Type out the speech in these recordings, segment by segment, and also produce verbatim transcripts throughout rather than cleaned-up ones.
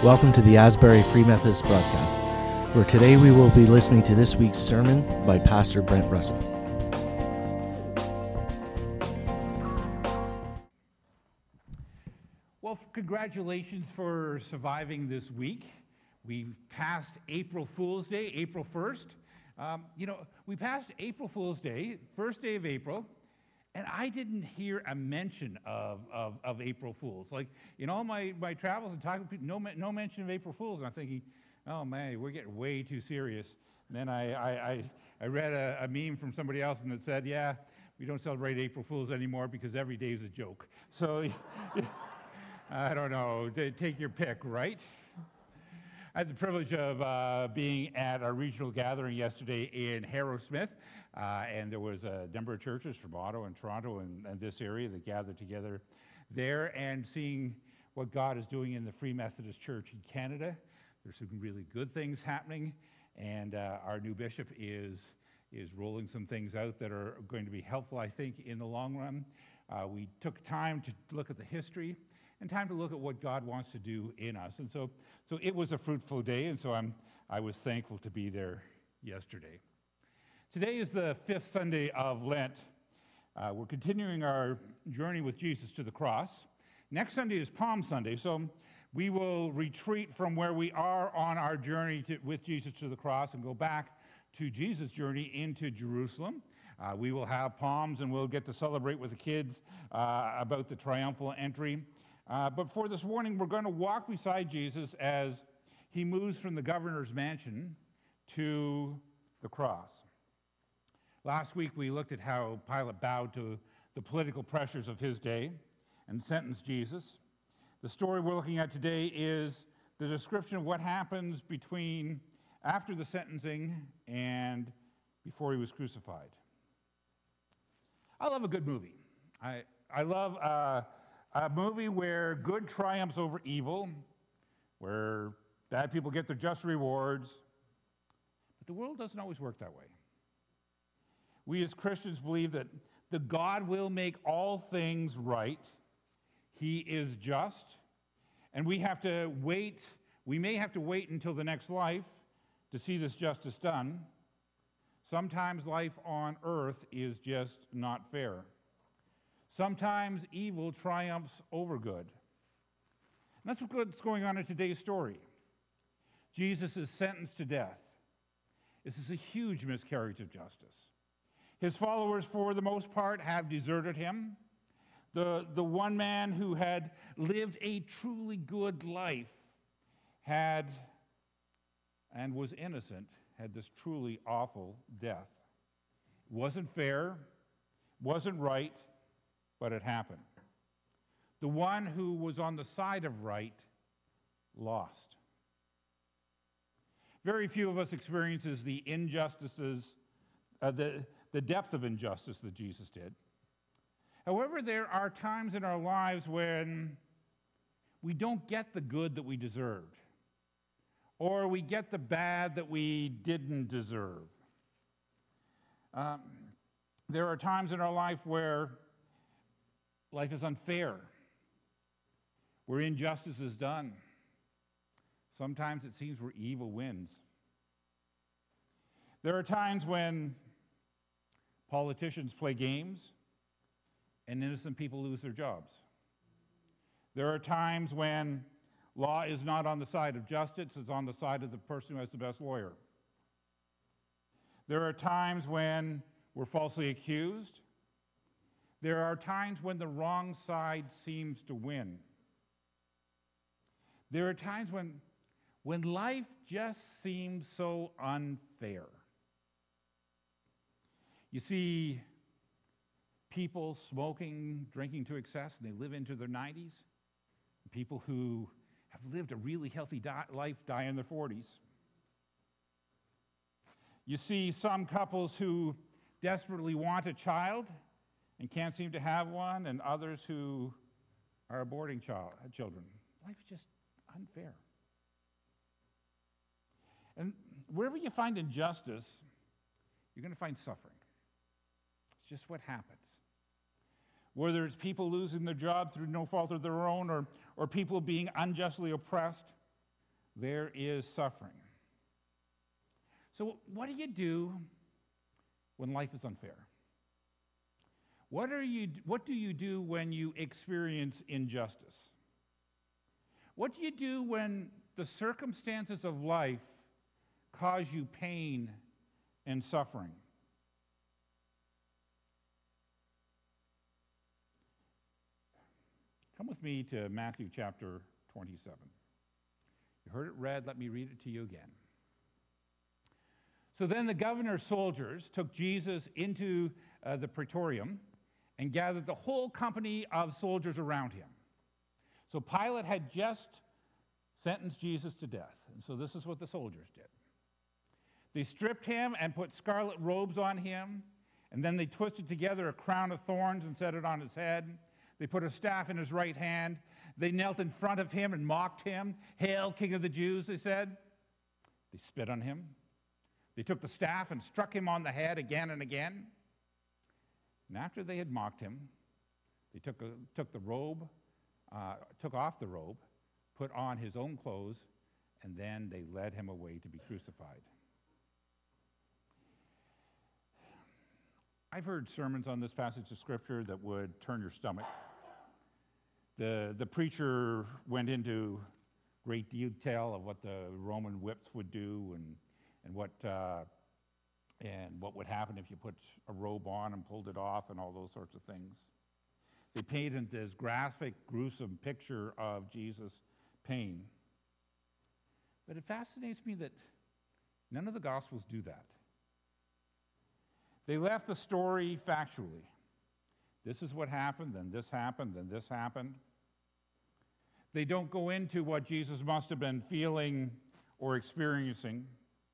Welcome to the Asbury Free Methodist broadcast, where today we will be listening to this week's sermon by Pastor Brent Russell. Well, congratulations for surviving this week. We passed April Fool's Day, April first. Um, you know, we passed April Fool's Day, first day of April, and I didn't hear a mention of, of, of April Fools. Like, in all my, my travels and talking to people, no, no mention of April Fools. And I'm thinking, oh, man, we're getting way too serious. And then I, I, I, I read a, a meme from somebody else, and it said, yeah, we don't celebrate April Fools anymore because every day is a joke. So, I don't know, take your pick, right? I had the privilege of uh, being at our regional gathering yesterday in Harrowsmith, uh, and there was a number of churches from Ottawa and Toronto and, and this area that gathered together there, and seeing what God is doing in the Free Methodist Church in Canada. There's some really good things happening, and uh, our new bishop is, is rolling some things out that are going to be helpful, I think, in the long run. Uh, we took time to look at the history and time to look at what God wants to do in us. And so so it was a fruitful day, and so I'm, I was thankful to be there yesterday. Today is the fifth Sunday of Lent. Uh, we're continuing our journey with Jesus to the cross. Next Sunday is Palm Sunday, so we will retreat from where we are on our journey to, with Jesus to the cross and go back to Jesus' journey into Jerusalem. Uh, we will have palms, and we'll get to celebrate with the kids uh, about the triumphal entry. Uh, but for this morning, we're going to walk beside Jesus as he moves from the governor's mansion to the cross. Last week, we looked at how Pilate bowed to the political pressures of his day and sentenced Jesus. The story we're looking at today is the description of what happens between after the sentencing and before he was crucified. I love a good movie. I, I love... Uh, A movie where good triumphs over evil, where bad people get their just rewards. But the world doesn't always work that way. We as Christians believe that the God will make all things right. He is just. And we have to wait, we may have to wait until the next life to see this justice done. Sometimes life on earth is just not fair. Sometimes evil triumphs over good. And that's what's going on in today's story. Jesus is sentenced to death. This is a huge miscarriage of justice. His followers, for the most part, have deserted him. The, the one man who had lived a truly good life had, and was innocent, had this truly awful death. It wasn't fair, wasn't right, but it happened. The one who was on the side of right lost. Very few of us experiences the injustices, uh, the, the depth of injustice that Jesus did. However, there are times in our lives when we don't get the good that we deserved, or we get the bad that we didn't deserve. Um, there are times in our life where life is unfair, where injustice is done. Sometimes it seems where evil wins. There are times when politicians play games and innocent people lose their jobs. There are times when law is not on the side of justice, it's on the side of the person who has the best lawyer. There are times when we're falsely accused. There are times when the wrong side seems to win. There are times when, when life just seems so unfair. You see people smoking, drinking to excess, and they live into their nineties. People who have lived a really healthy di- life die in their forties. You see some couples who desperately want a child and can't seem to have one, and others who are aborting child, children. Life is just unfair. And wherever you find injustice, you're going to find suffering. It's just what happens. Whether it's people losing their job through no fault of their own, or, or people being unjustly oppressed, there is suffering. So what do you do when life is unfair? What are you, what do you do when you experience injustice? What do you do when the circumstances of life cause you pain and suffering? Come with me to Matthew chapter twenty-seven. You heard it read, let me read it to you again. So then the governor's soldiers took Jesus into uh, the praetorium and gathered the whole company of soldiers around him. So Pilate had just sentenced Jesus to death, and so this is what the soldiers did. They stripped him and put scarlet robes on him, and then they twisted together a crown of thorns and set it on his head. They put a staff in his right hand. They knelt in front of him and mocked him. "Hail, King of the Jews," they said. They spit on him. They took the staff and struck him on the head again and again. And after they had mocked him, they took, a, took the robe, uh, took off the robe, put on his own clothes, and then they led him away to be crucified. I've heard sermons on this passage of Scripture that would turn your stomach. The, the preacher went into great detail of what the Roman whips would do and, and, what, uh, and what would happen if you put a robe on and pulled it off and all those sorts of things. They painted this graphic, gruesome picture of Jesus' pain. But it fascinates me that none of the Gospels do that. They left the story factually. This is what happened, then this happened, then this happened. They don't go into what Jesus must have been feeling or experiencing.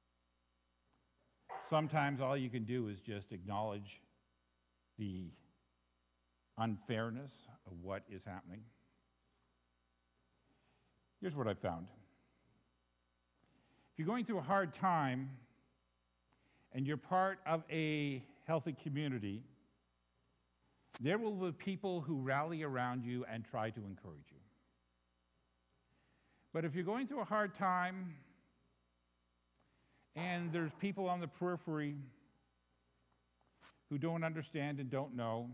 Sometimes all you can do is just acknowledge the unfairness of what is happening. Here's what I found. If you're going through a hard time and you're part of a healthy community, there will be people who rally around you and try to encourage you. But if you're going through a hard time and there's people on the periphery who don't understand and don't know,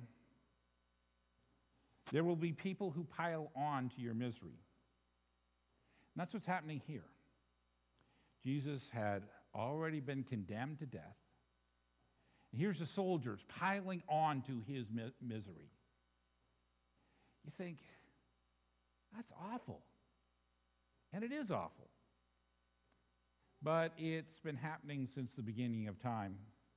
there will be people who pile on to your misery. And that's what's happening here. Jesus had already been condemned to death. And here's the soldiers piling on to his mi- misery. You think, that's awful. And it is awful. But it's been happening since the beginning of time.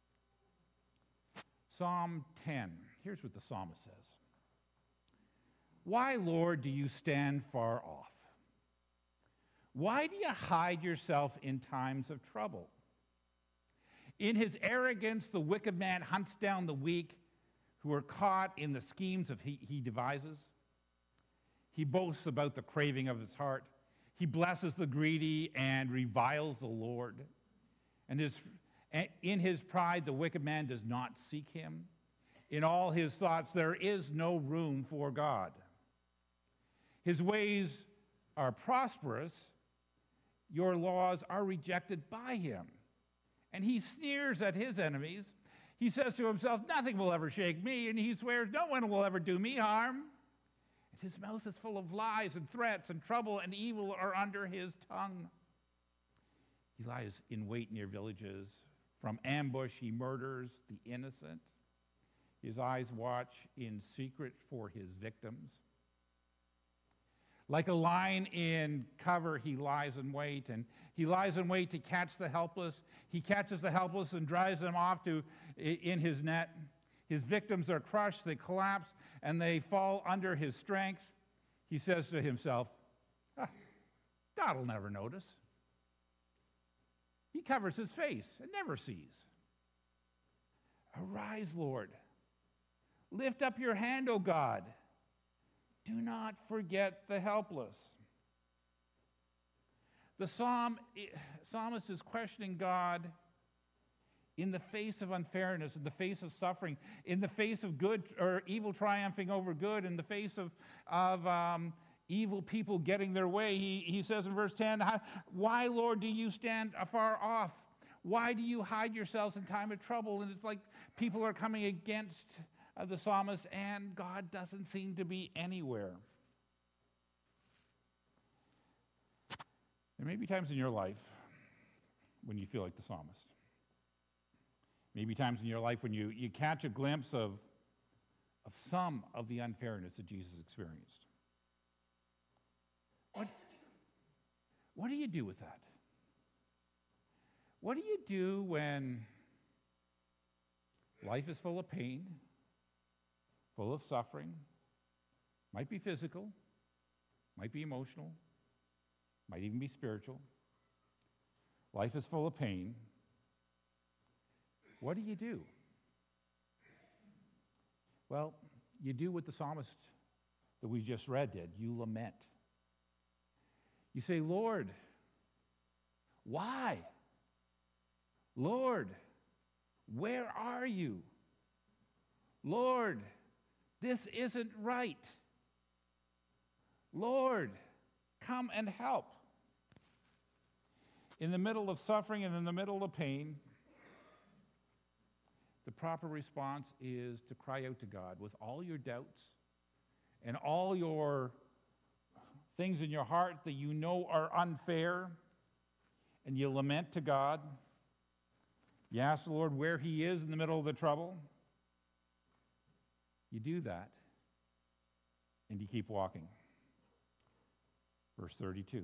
Psalm ten, here's what the psalmist says. "Why, Lord, do you stand far off? Why do you hide yourself in times of trouble? In his arrogance, the wicked man hunts down the weak who are caught in the schemes of he, he devises. He boasts about the craving of his heart. He blesses the greedy and reviles the Lord. And his, in his pride, the wicked man does not seek him. In all his thoughts, there is no room for God. His ways are prosperous. Your laws are rejected by him. And he sneers at his enemies. He says to himself, nothing will ever shake me. And he swears, no one will ever do me harm. And his mouth is full of lies and threats, and trouble and evil are under his tongue. He lies in wait near villages. From ambush he murders the innocent. His eyes watch in secret for his victims. Like a lion in cover, he lies in wait, and he lies in wait to catch the helpless. He catches the helpless and drives them off to in his net. His victims are crushed, they collapse, and they fall under his strength. He says to himself, ah, God'll never notice. He covers his face and never sees. Arise, Lord. Lift up your hand, O God. Do not forget the helpless. The psalm, psalmist is questioning God in the face of unfairness, in the face of suffering, in the face of good or evil triumphing over good, in the face of, of um, evil people getting their way. He, he says in verse ten, "Why, Lord, do you stand afar off? Why do you hide yourselves in time of trouble?" And it's like people are coming against uh, the psalmist, and God doesn't seem to be anywhere. There may be times in your life when you feel like the psalmist. Maybe times in your life when you, you catch a glimpse of, of some of the unfairness that Jesus experienced. What, what do you do with that? What do you do when life is full of pain, full of suffering, might be physical, might be emotional, might even be spiritual. Life is full of pain. What do you do? Well, you do what the psalmist that we just read did. You lament. You say, "Lord, why? Lord, where are you? Lord, this isn't right. Lord, come and help." In the middle of suffering and in the middle of pain, the proper response is to cry out to God with all your doubts and all your things in your heart that you know are unfair, and you lament to God. You ask the Lord where He is in the middle of the trouble. You do that, and you keep walking. Verse thirty-two.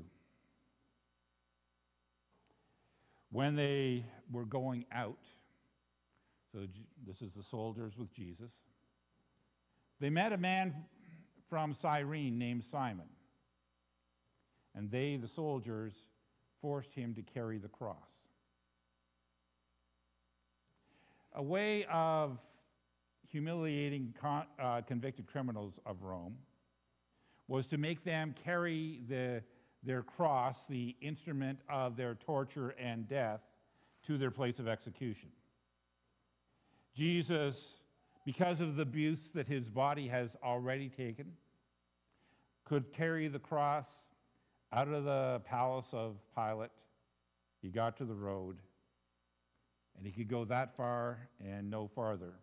When they were going out, so this is the soldiers with Jesus, they met a man from Cyrene named Simon, and they, the soldiers, forced him to carry the cross. A way of humiliating con- uh, convicted criminals of Rome was to make them carry the, their cross, the instrument of their torture and death, to their place of execution. Jesus, because of the abuse that his body has already taken, could carry the cross out of the palace of Pilate. He got to the road, and he could go that far and no farther.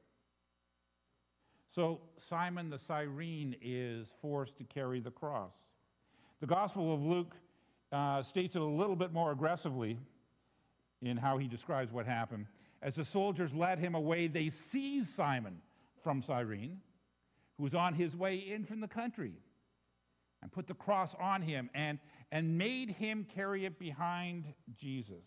So Simon the Cyrene is forced to carry the cross. The Gospel of Luke uh, states it a little bit more aggressively in how he describes what happened. As the soldiers led him away, they seized Simon from Cyrene, who was on his way in from the country, and put the cross on him and, and made him carry it behind Jesus.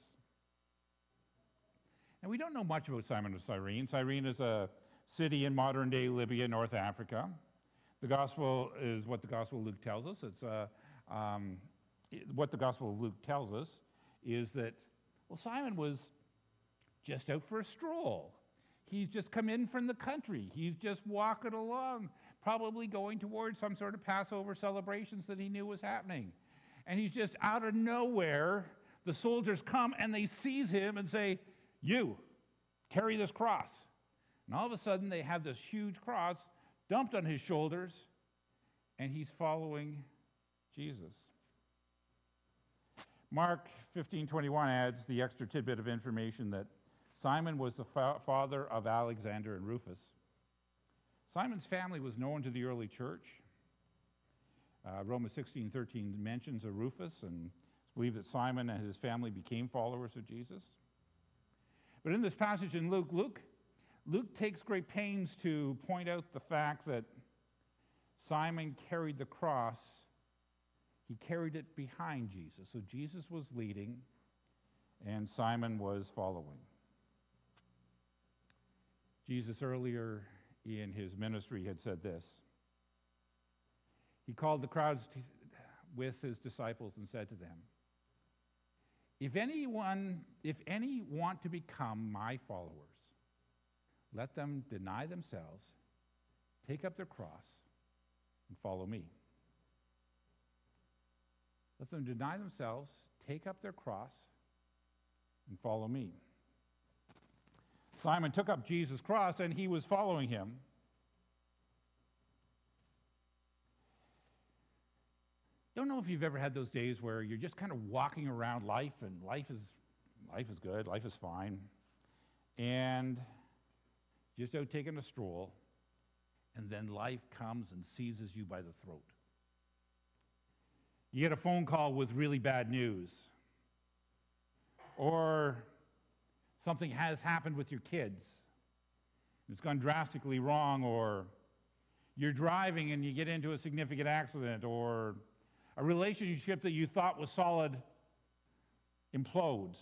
Now, we don't know much about Simon of Cyrene. Cyrene is a city in modern-day Libya, North Africa. The Gospel is what the Gospel of Luke tells us. It's uh, um, it, what the Gospel of Luke tells us is that, well, Simon was just out for a stroll. He's just come in from the country. He's just walking along, probably going towards some sort of Passover celebrations that he knew was happening. And he's just out of nowhere. The soldiers come and they seize him and say, "You, carry this cross." And all of a sudden they have this huge cross dumped on his shoulders, and he's following Jesus. Mark fifteen twenty-one adds the extra tidbit of information that Simon was the fa- father of Alexander and Rufus. Simon's family was known to the early church. Uh, Romans sixteen thirteen mentions a Rufus, and it's believed that Simon and his family became followers of Jesus. But in this passage in Luke, Luke, Luke takes great pains to point out the fact that Simon carried the cross. He carried it behind Jesus. So Jesus was leading, and Simon was following. Jesus earlier in his ministry had said this. He called the crowds to, with his disciples and said to them, If anyone, if any want to become my followers, let them deny themselves, take up their cross, and follow me. Let them deny themselves, take up their cross, and follow me. Simon took up Jesus' cross, and he was following him. don't know if you've ever had those days where you're just kind of walking around life, and life is life is good, life is fine, and just out taking a stroll, and then life comes and seizes you by the throat. You get a phone call with really bad news, or something has happened with your kids. It's gone drastically wrong, or you're driving and you get into a significant accident, or a relationship that you thought was solid implodes.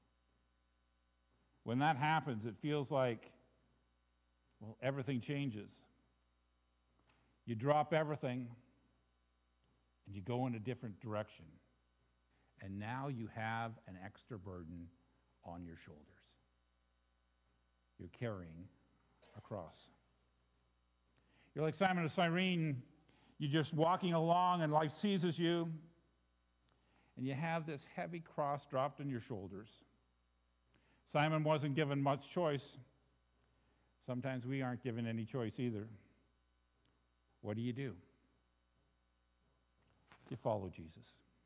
When that happens, it feels like, well, everything changes. You drop everything and you go in a different direction. And now you have an extra burden on your shoulders. You're carrying a cross. You're like Simon of Cyrene. You're just walking along and life seizes you. And you have this heavy cross dropped on your shoulders. Simon wasn't given much choice. Sometimes we aren't given any choice either. What do you do? You follow Jesus.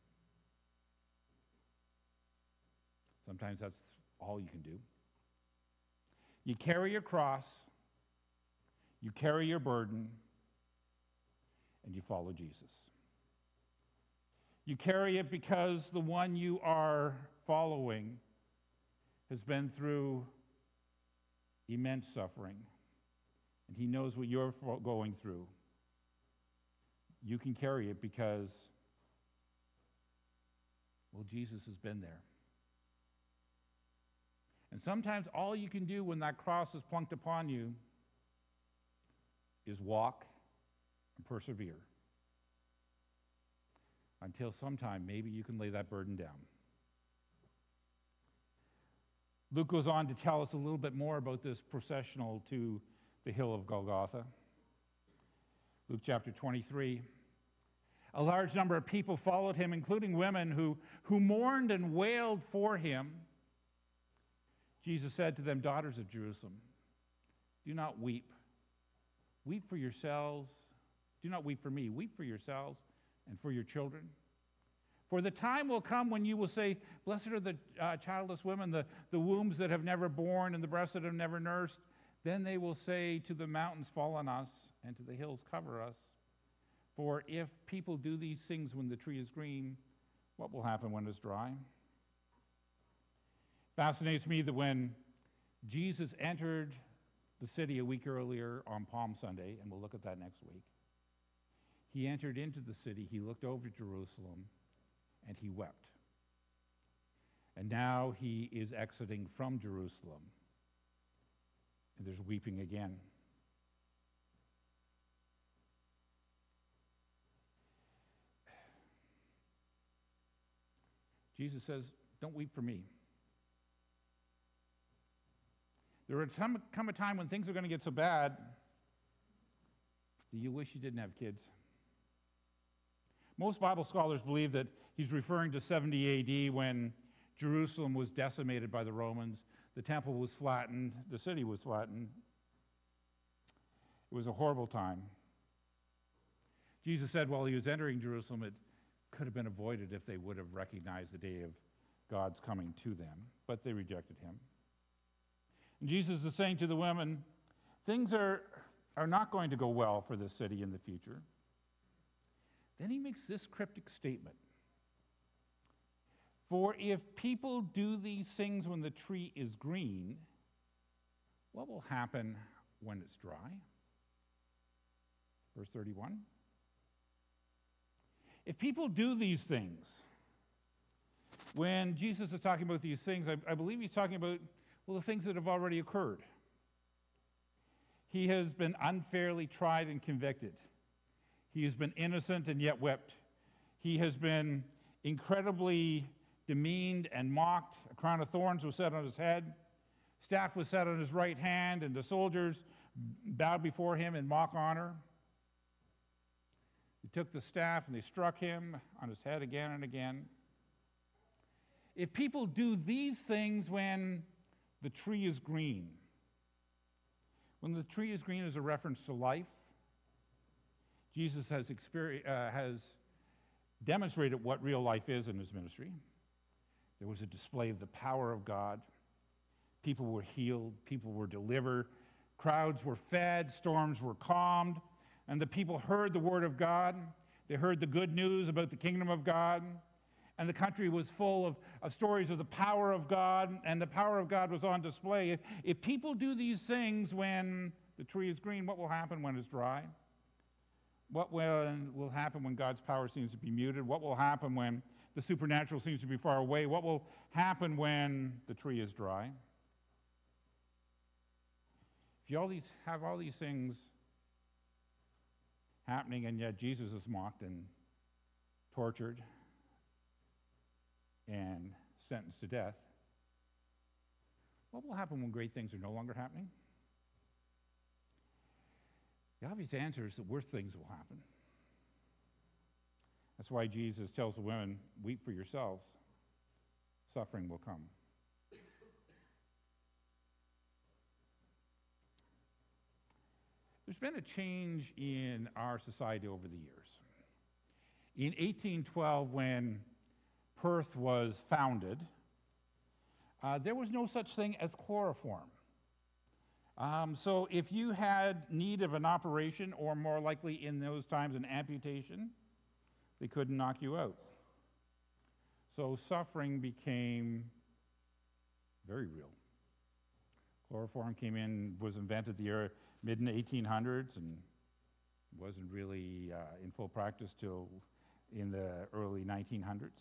Sometimes that's all you can do. You carry your cross, you carry your burden, and you follow Jesus. You carry it because the one you are following has been through immense suffering, and he knows what you're going through. You can carry it because, well, Jesus has been there. And sometimes all you can do when that cross is plunked upon you is walk and persevere. Until sometime, maybe you can lay that burden down. Luke goes on to tell us a little bit more about this processional to the hill of Golgotha. Luke chapter twenty-three. A large number of people followed him, including women who, who mourned and wailed for him. Jesus said to them, "Daughters of Jerusalem, do not weep. Weep for yourselves. Do not weep for me. Weep for yourselves and for your children. For the time will come when you will say, blessed are the uh, childless women, the, the wombs that have never borne and the breasts that have never nursed. Then they will say to the mountains, fall on us, and to the hills, cover us. For if people do these things when the tree is green, what will happen when it's dry?" Fascinates me that when Jesus entered the city a week earlier on Palm Sunday, and we'll look at that next week, he entered into the city, he looked over Jerusalem, and he wept. And now he is exiting from Jerusalem, and there's weeping again. Jesus says, don't weep for me. There will come a time when things are going to get so bad that you wish you didn't have kids. Most Bible scholars believe that he's referring to seventy A D when Jerusalem was decimated by the Romans. The temple was flattened. The city was flattened. It was a horrible time. Jesus said while he was entering Jerusalem, it could have been avoided if they would have recognized the day of God's coming to them, but they rejected him. And Jesus is saying to the women, things are, are not going to go well for this city in the future. Then he makes this cryptic statement. For if people do these things when the tree is green, what will happen when it's dry? Verse thirty-one. If people do these things, when Jesus is talking about these things, I, I believe he's talking about, well, the things that have already occurred. He has been unfairly tried and convicted. He has been innocent and yet whipped. He has been incredibly demeaned and mocked. A crown of thorns was set on his head. Staff was set on his right hand, and the soldiers bowed before him in mock honor. They took the staff and they struck him on his head again and again. If people do these things when the tree is green, when the tree is green is a reference to life. Jesus has, experi- uh, has demonstrated what real life is in his ministry. There was a display of the power of God. People were healed. People were delivered. Crowds were fed. Storms were calmed. And the people heard the word of God. They heard the good news about the kingdom of God. And the country was full of, of stories of the power of God, and the power of God was on display. If, if people do these things when the tree is green, what will happen when it's dry? What will, will happen when God's power seems to be muted? What will happen when the supernatural seems to be far away? What will happen when the tree is dry? If you all these, have all these things happening, and yet Jesus is mocked and tortured and sentenced to death, what will happen when great things are no longer happening? The obvious answer is that worse things will happen. That's why Jesus tells the women, weep for yourselves. Suffering will come. There's been a change in our society over the years. In eighteen twelve, when Perth was founded, uh, there was no such thing as chloroform. Um, so if you had need of an operation, or more likely in those times an amputation, they couldn't knock you out. So suffering became very real. Chloroform came in, was invented the mid eighteen hundreds, and wasn't really uh, in full practice till in the early nineteen hundreds.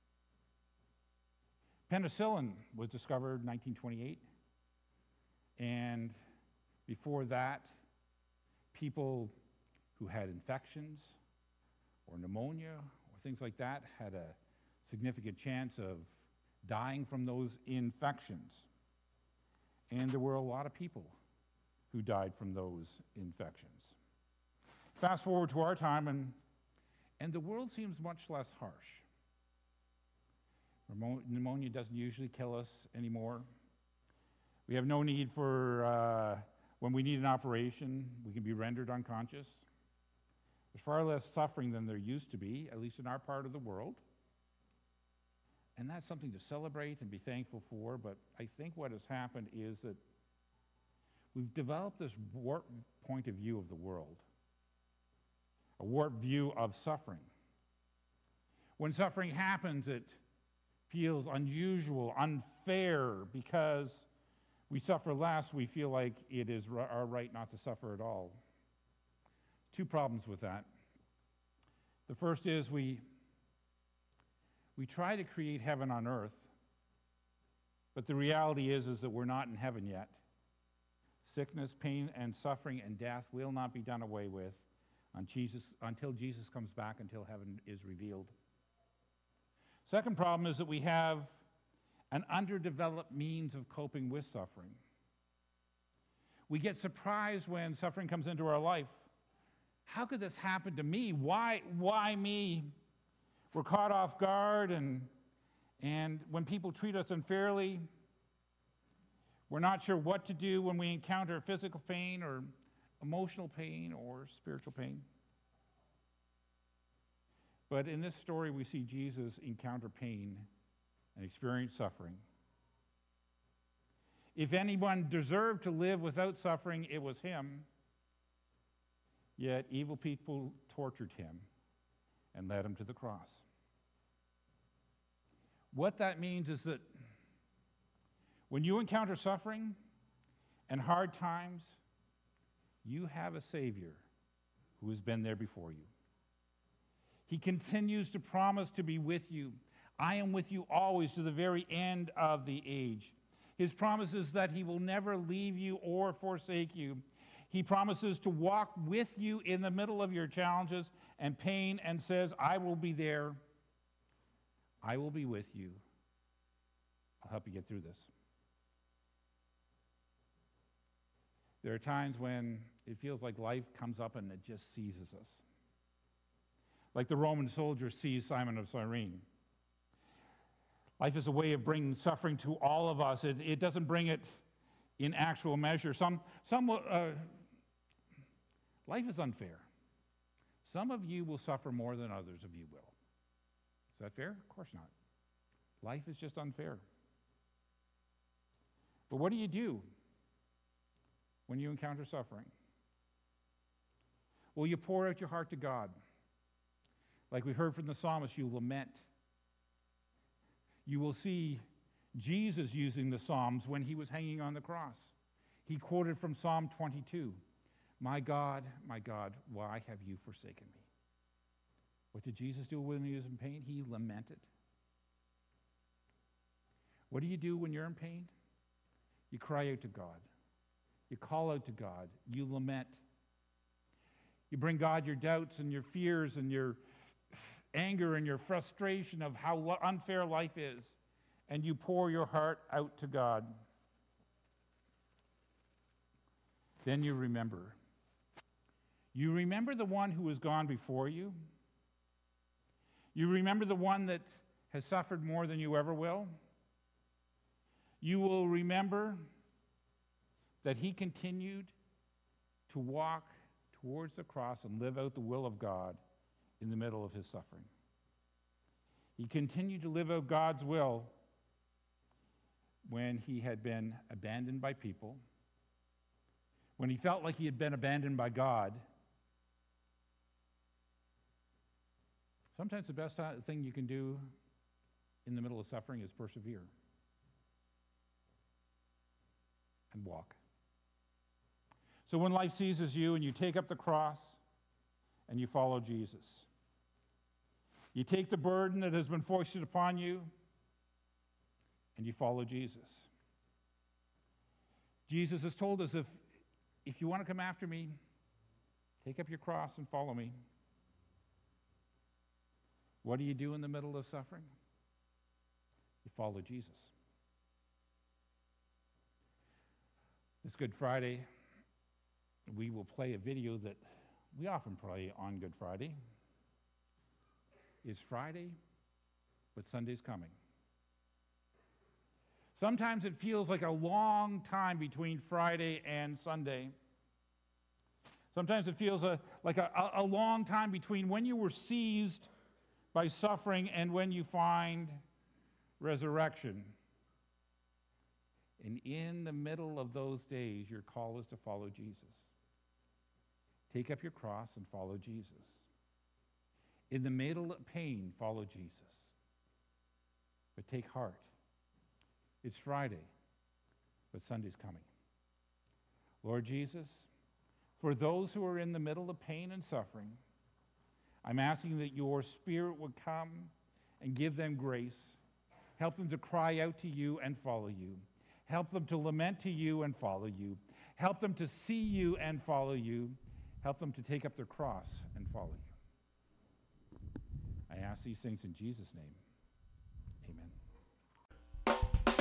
Penicillin was discovered in nineteen twenty-eight, and before that, people who had infections or pneumonia or things like that had a significant chance of dying from those infections. And there were a lot of people who died from those infections. Fast forward to our time, and, and the world seems much less harsh. Pneumonia doesn't usually kill us anymore. We have no need for, uh, when we need an operation, we can be rendered unconscious. There's far less suffering than there used to be, at least in our part of the world. And that's something to celebrate and be thankful for, but I think what has happened is that we've developed this warped point of view of the world, a warped view of suffering. When suffering happens, it feels unusual, unfair, because we suffer less, we feel like it is our right not to suffer at all. Two problems with that. The first is we, we try to create heaven on earth, but the reality is, is that we're not in heaven yet. Sickness, pain, and suffering and death will not be done away with on Jesus, until Jesus comes back, until heaven is revealed. Second problem is that we have an underdeveloped means of coping with suffering. We get surprised when suffering comes into our life. How could this happen to me? Why, why me? We're caught off guard, and, and when people treat us unfairly, we're not sure what to do when we encounter physical pain or emotional pain or spiritual pain. But in this story, we see Jesus encounter pain and experience suffering. If anyone deserved to live without suffering, it was him. Yet evil people tortured him and led him to the cross. What that means is that when you encounter suffering and hard times, you have a Savior who has been there before you. He continues to promise to be with you. I am with you always to the very end of the age. His promise is that he will never leave you or forsake you. He promises to walk with you in the middle of your challenges and pain, and says, I will be there. I will be with you. I'll help you get through this. There are times when it feels like life comes up and it just seizes us. Like the Roman soldier seized Simon of Cyrene. Life is a way of bringing suffering to all of us. It, it doesn't bring it in actual measure. Some, some uh, life is unfair. Some of you will suffer more than others of you will. Is that fair? Of course not. Life is just unfair. But what do you do when you encounter suffering? Well, you pour out your heart to God. Like we heard from the psalmist, you lament. You will see Jesus using the Psalms when he was hanging on the cross. He quoted from Psalm twenty-two, "My God, my God, why have you forsaken me?" What did Jesus do when he was in pain? He lamented. What do you do when you're in pain? You cry out to God. You call out to God. You lament. You bring God your doubts and your fears and your anger and your frustration of how unfair life is, and you pour your heart out to God. Then you remember. You remember the one who has gone before you. You remember the one that has suffered more than you ever will. You will remember that he continued to walk towards the cross and live out the will of God in the middle of his suffering. He continued to live out God's will when he had been abandoned by people, when he felt like he had been abandoned by God. Sometimes the best thing you can do in the middle of suffering is persevere and walk. So when life seizes you and you take up the cross and you follow Jesus, you take the burden that has been foisted upon you and you follow Jesus. Jesus has told us, if, if you want to come after me, take up your cross and follow me. What do you do in the middle of suffering? You follow Jesus. This Good Friday, we will play a video that we often play on Good Friday. It's Friday, but Sunday's coming. Sometimes it feels like a long time between Friday and Sunday. Sometimes it feels a, like a, a long time between when you were seized by suffering and when you find resurrection. And in the middle of those days, your call is to follow Jesus. Take up your cross and follow Jesus. In the middle of pain, follow Jesus. But take heart. It's Friday, but Sunday's coming. Lord Jesus, for those who are in the middle of pain and suffering, I'm asking that your Spirit would come and give them grace. Help them to cry out to you and follow you. Help them to lament to you and follow you. Help them to see you and follow you. Help them to take up their cross and follow you. I ask these things in Jesus' name. Amen.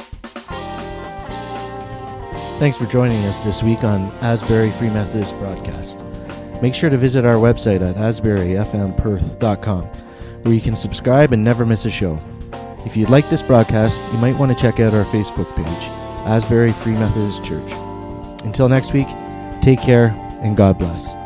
Thanks for joining us this week on Asbury Free Methodist Broadcast. Make sure to visit our website at asbury f m perth dot com, where you can subscribe and never miss a show. If you'd like this broadcast, you might want to check out our Facebook page, Asbury Free Methodist Church. Until next week, take care and God bless.